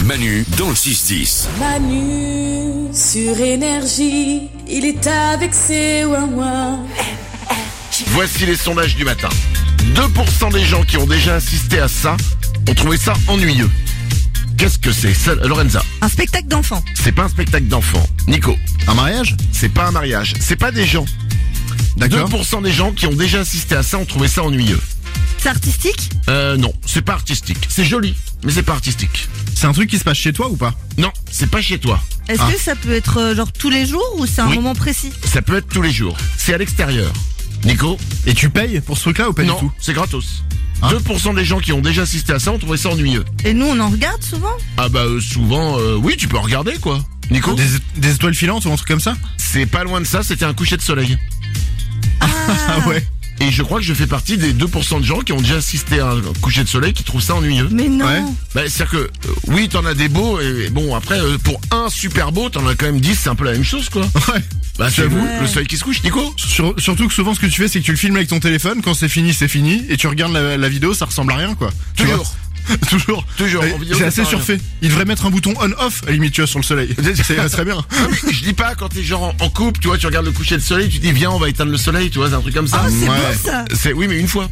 Manu dans le 6-10. Manu sur énergie, il est avec ses ouin-ouin. Voici les sondages du matin. 2% des gens qui ont déjà assisté à ça ont trouvé ça ennuyeux. Qu'est-ce que c'est, ça, Lorenza? Un spectacle d'enfants. C'est pas un spectacle d'enfants. Nico? Un mariage? C'est pas un mariage. C'est pas des gens. D'accord. 2% des gens qui ont déjà assisté à ça ont trouvé ça ennuyeux. C'est artistique? Non, c'est pas artistique. C'est joli, mais c'est pas artistique. C'est un truc qui se passe chez toi ou pas? Non, c'est pas chez toi. Est-ce que ça peut être genre tous les jours ou c'est un Oui. moment précis? Ça peut être tous les jours. C'est à l'extérieur. Nico? Et tu payes pour ce truc-là ou pas Non, du tout? c'est gratos. Hein 2% des gens qui ont déjà assisté à ça ont trouvé ça ennuyeux. Et nous on en regarde souvent? Ah bah souvent, oui, tu peux regarder quoi. Nico? Des étoiles filantes ou un truc comme ça? C'est pas loin de ça, c'était un coucher de soleil. Ah ouais. Et je crois que je fais partie des 2% de gens qui ont déjà assisté à un coucher de soleil qui trouvent ça ennuyeux. Mais non. Ouais. Bah, c'est-à-dire que, oui, t'en as des beaux, et bon, après, pour un super beau, t'en as quand même 10, c'est un peu la même chose, quoi. Ouais. Bah, c'est J'avoue. vous, le soleil qui se couche, Nico? Surtout que souvent ce que tu fais c'est que tu le filmes avec ton téléphone, quand c'est fini, et tu regardes la vidéo, ça ressemble à rien quoi. Tu Toujours. vois Toujours. Toujours. Et En vidéo, c'est ça assez sert à rien. surfait. Il devrait mettre un bouton on-off à la limite tu vois sur le soleil. Ça serait bien. Ah, mais je dis pas quand t'es genre en couple, tu vois, tu regardes le coucher de soleil, tu dis viens, on va éteindre le soleil, tu vois, c'est un truc comme ça. Oh, c'est Ouais. beau ça. Oui, mais une fois.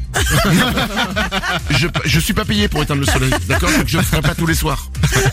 je suis pas payé pour éteindre le soleil, d'accord? Donc je le ferai pas tous les soirs.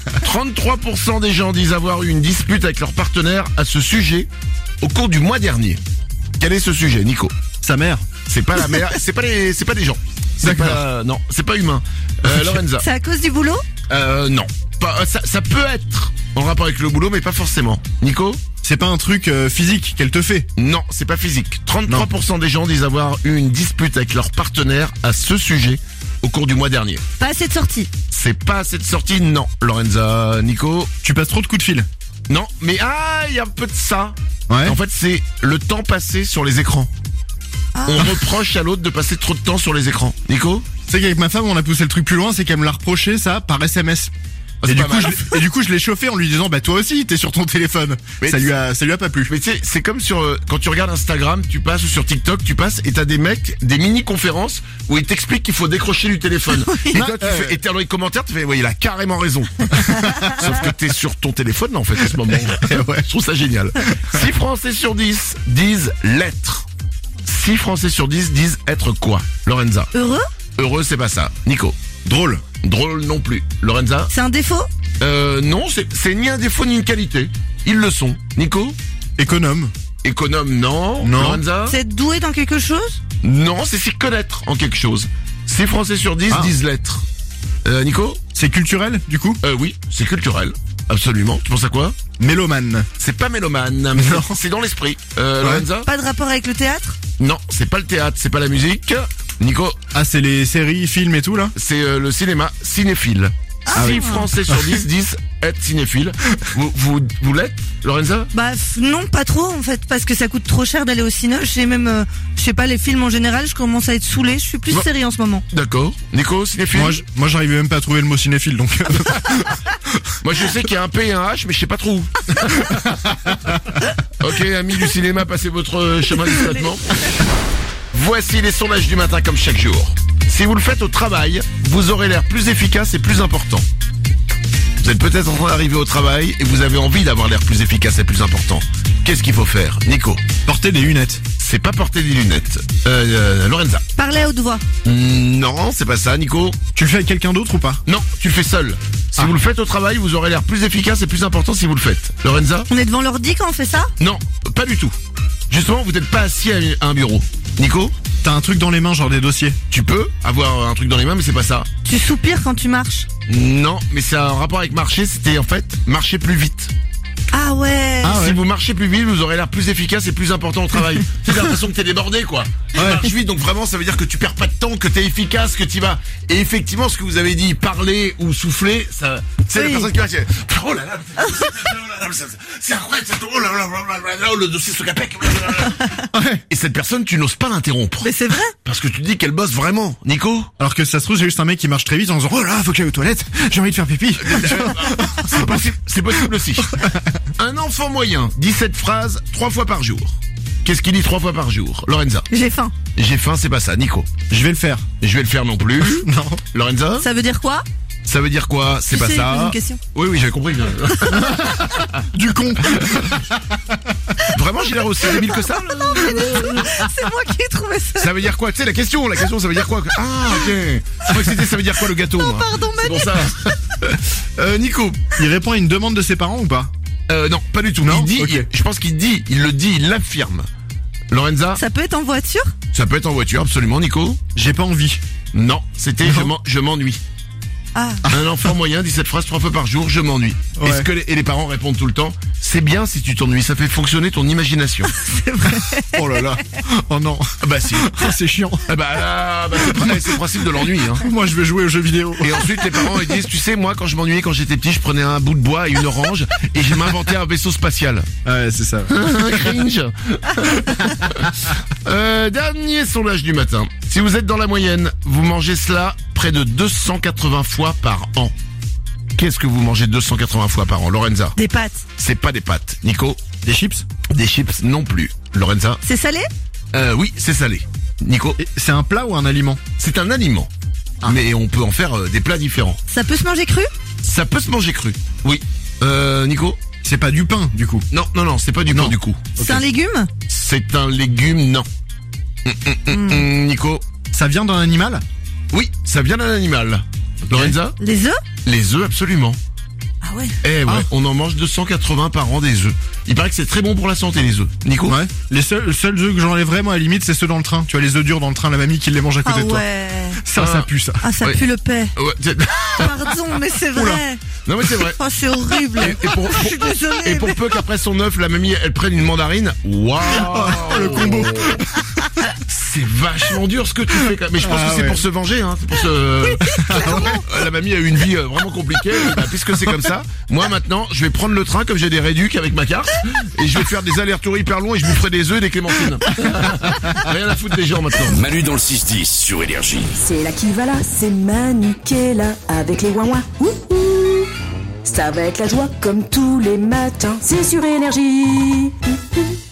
33% des gens disent avoir eu une dispute avec leur partenaire à ce sujet au cours du mois dernier. Quel est ce sujet, Nico? Sa mère. C'est pas la mère, c'est pas des gens. C'est D'accord. pas, non, c'est pas humain. Lorenza? C'est à cause du boulot? Non. Ça peut être en rapport avec le boulot, mais pas forcément. Nico? C'est pas un truc physique qu'elle te fait. Non, c'est pas physique. 33% des gens disent avoir eu une dispute avec leur partenaire à ce sujet au cours du mois dernier. Pas assez de sorties. C'est pas cette sortie, non. Lorenza, Nico? Tu passes trop de coups de fil. Non, mais il y a un peu de ça. Ouais. En fait, c'est le temps passé sur les écrans. On reproche à l'autre de passer trop de temps sur les écrans. Nico? Tu sais qu'avec ma femme on a poussé le truc plus loin, c'est qu'elle me l'a reproché ça par SMS. c'est Et du, pas coup, mal. et du coup je l'ai chauffé en lui disant bah toi aussi t'es sur ton téléphone. Mais Ça lui a pas plu. Mais tu sais, c'est comme sur quand tu regardes Instagram, tu passes ou sur TikTok, tu passes et t'as des mecs, des mini-conférences où ils t'expliquent qu'il faut décrocher du téléphone. Et toi, et t'es dans les commentaires, tu fais, ouais, il a carrément raison. Sauf que t'es sur ton téléphone, là, en fait, en ce moment. Ouais, je trouve ça génial. 6 Français sur 10 disent l'être. 6 Français sur 10 disent être quoi? Lorenza? Heureux? Heureux, c'est pas ça. Nico? Drôle. Drôle non plus. Lorenza? C'est un défaut? Non, c'est ni un défaut ni une qualité. Ils le sont. Nico? Économe. Économe, non. Non. Lorenza? C'est être doué dans quelque chose? Non, c'est s'y connaître en quelque chose. 6 Français sur 10 disent l'être. Nico? C'est culturel du coup. Oui, c'est culturel. Absolument. Tu penses à quoi? Mélomane. C'est pas mélomane, mais Non. c'est dans l'esprit. Lorenza? Pas de rapport avec le théâtre? Non, c'est pas le théâtre, c'est pas la musique. Nico? Ah c'est les séries, films et tout là. C'est le cinéma, cinéphile. 6 Français sur 10 disent être cinéphile. Vous l'êtes, Lorenza? Bah non, pas trop en fait, parce que ça coûte trop cher d'aller au ciné. J'ai même, je sais pas, les films en général, je commence à être saoulé. Je suis plus Bon. série en ce moment. D'accord. Nico, cinéphile? Moi j'arrivais même pas à trouver le mot cinéphile donc. Moi je sais qu'il y a un P et un H, mais je sais pas trop où. Ok, amis du cinéma, passez votre chemin discrètement. Voici les sondages du matin comme chaque jour. Si vous le faites au travail, vous aurez l'air plus efficace et plus important. Vous êtes peut-être en train d'arriver au travail et vous avez envie d'avoir l'air plus efficace et plus important. Qu'est-ce qu'il faut faire, Nico? Porter des lunettes. C'est pas porter des lunettes. Lorenza? Parler à haute voix. Non, c'est pas ça, Nico. Tu le fais avec quelqu'un d'autre ou pas? Non, tu le fais seul. Si vous le faites au travail, vous aurez l'air plus efficace et plus important si vous le faites. Lorenza? On est devant l'ordi quand on fait ça? Non, pas du tout. Justement, vous n'êtes pas assis à un bureau. Nico? T'as un truc dans les mains genre des dossiers. Tu peux avoir un truc dans les mains, mais c'est pas ça. Tu soupires quand tu marches. Non, mais c'est un rapport avec marcher, c'était en fait marcher plus vite. Ah ouais. Si vous marchez plus vite, vous aurez l'air plus efficace et plus important au travail. C'est l'impression que t'es débordé, quoi. Tu marches vite, donc vraiment, ça veut dire que tu perds pas de temps, que t'es efficace, que t'y vas. Et effectivement, ce que vous avez dit, parler ou souffler, ça, c'est la personne qui va dire, oh là là, c'est incroyable, oh là là, le dossier se capec. Et cette personne, tu n'oses pas l'interrompre. Mais c'est vrai. Parce que tu dis qu'elle bosse vraiment. Nico? Alors que ça se trouve c'est juste un mec qui marche très vite en disant oh là faut que j'aille aux toilettes, j'ai envie de faire pipi. C'est possible aussi. Un enfant moyen, 17 phrases, 3 fois par jour. Qu'est-ce qu'il dit 3 fois par jour? Lorenza? J'ai faim. J'ai faim, c'est pas ça. Nico? Je vais le faire. Je vais le faire non plus. Non. Lorenza? Ça veut dire quoi? Ça veut dire quoi? C'est Tu pas sais, il pose ça. une question. Oui, j'avais compris. Du con. Vraiment, j'ai l'air aussi débile que ça? C'est moi qui ai trouvé ça. Ça veut dire quoi? Tu sais, la question, ça veut dire quoi? Ah, ok. Je crois que c'était ça veut dire quoi le gâteau, moi. Pardon, C'est pour ça. Nico. Il répond à une demande de ses parents ou pas? Non, pas du tout. Non, Il dit, ok. je pense qu'il dit, il l'affirme. Lorenza, Ça peut être en voiture? ça peut être en voiture, absolument, Nico. J'ai pas envie. Non, c'était je m'ennuie. Ah. Un enfant moyen dit cette phrase 3 fois par jour, je m'ennuie. Ouais. Est-ce que les parents répondent tout le temps? C'est bien si tu t'ennuies, ça fait fonctionner ton imagination. Oh là là. Oh non. Bah si. C'est chiant. C'est le principe de l'ennui. Hein. Moi je veux jouer aux jeux vidéo. Et ensuite les parents ils disent, tu sais, moi quand je m'ennuyais quand j'étais petit, je prenais un bout de bois et une orange et je m'inventais un vaisseau spatial. Ouais, c'est ça. Cringe. Dernier sondage du matin. Si vous êtes dans la moyenne, vous mangez cela près de 280 fois par an. Qu'est-ce que vous mangez 280 fois par an, Lorenza? Des pâtes. C'est pas des pâtes. Nico? Des chips? Des chips non plus. Lorenza? C'est salé? Oui, c'est salé. Nico? Et c'est un plat ou un aliment? C'est un aliment. Mais on peut en faire des plats différents. Ça peut se manger cru? Ça peut se manger cru. Oui. Nico? C'est pas du pain du coup. Non, c'est pas du pain du coup. C'est un légume? C'est un légume, non. Nico? Ça vient d'un animal? Oui, ça vient d'un animal. Lorenza? Les œufs? Les œufs, absolument. Ah ouais. Eh ouais, on en mange 280 par an des œufs. Il paraît que c'est très bon pour la santé, les œufs. Nico? Ouais. Les seuls œufs que j'enlèverais moi à la limite c'est ceux dans le train. Tu vois les œufs durs dans le train, la mamie qui les mange à côté Ah de toi. ouais. Ça pue ça. Ah, ça Ouais. pue le paix. Ouais, Pardon, mais c'est vrai. non mais c'est vrai. Oh, c'est horrible. Et Je suis désolée. et pour peu qu'après son œuf, la mamie, elle prenne une mandarine. Waouh! Le combo. C'est vachement dur ce que tu fais quand même. Mais je pense que c'est ouais. pour se venger, hein. C'est pour se... La mamie a eu une vie vraiment compliquée. Bah, puisque c'est comme ça, moi maintenant, je vais prendre le train comme j'ai des réducs avec ma carte. Et je vais faire des allers-retours hyper longs et je vous ferai des œufs et des clémentines. Rien à foutre des gens maintenant. Manu dans le 6-10 sur Énergie. C'est là qui va là, c'est Manu qui est là avec les ouin-ouin. Ouh. Ça va être la joie comme tous les matins, c'est sur Énergie.